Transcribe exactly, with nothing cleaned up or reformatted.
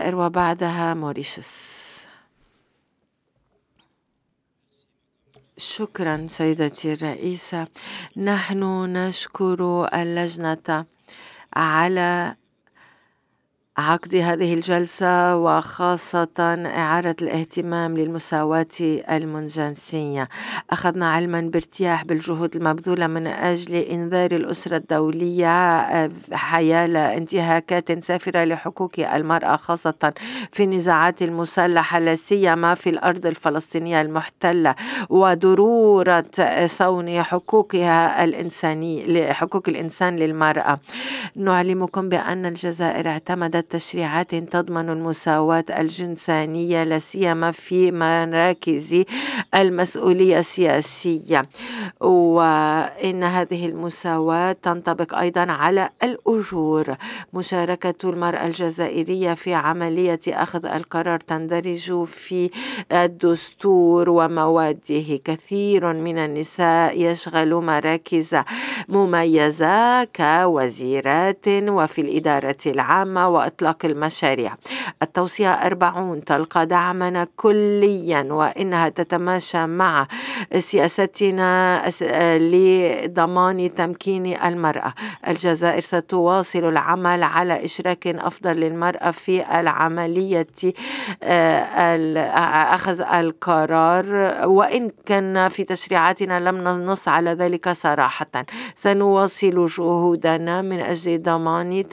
الجزائر وبعدها موريشيوس. شكرا سيدتي الرئيسة. نحن نشكر اللجنة على عقد هذه الجلسة وخاصة إعارة الاهتمام للمساواة المنجنسية. أخذنا علما بارتياح بالجهود المبذولة من أجل إنذار الأسرة الدولية حيال انتهاكات سافرة لحقوق المرأة خاصة في النزاعات المسلحة لا سيما في الأرض الفلسطينية المحتلة، وضرورة صون حقوقها الإنسانية لحقوق الإنسان للمرأة. نعلمكم بأن الجزائر اعتمدت تشريعات تضمن المساواة الجنسانية لا سيما في مراكز المسؤولية السياسية، وإن هذه المساواة تنطبق أيضا على الأجور. مشاركة المرأة الجزائرية في عملية أخذ القرار تندرج في الدستور ومواده. كثير من النساء يشغل مراكز مميزة كوزيرات وفي الإدارة العامة وإطلاق المشاريع. التوصية أربعون تلقى دعمنا كليا وإنها تتماشى مع سياستنا لضمان تمكين المرأة. الجزائر ستواصل العمل على إشراك أفضل للمرأة في العملية أخذ القرار، وإن كان في تشريعاتنا لم ننص على ذلك صراحة. سنواصل جهودنا من أجل ضمان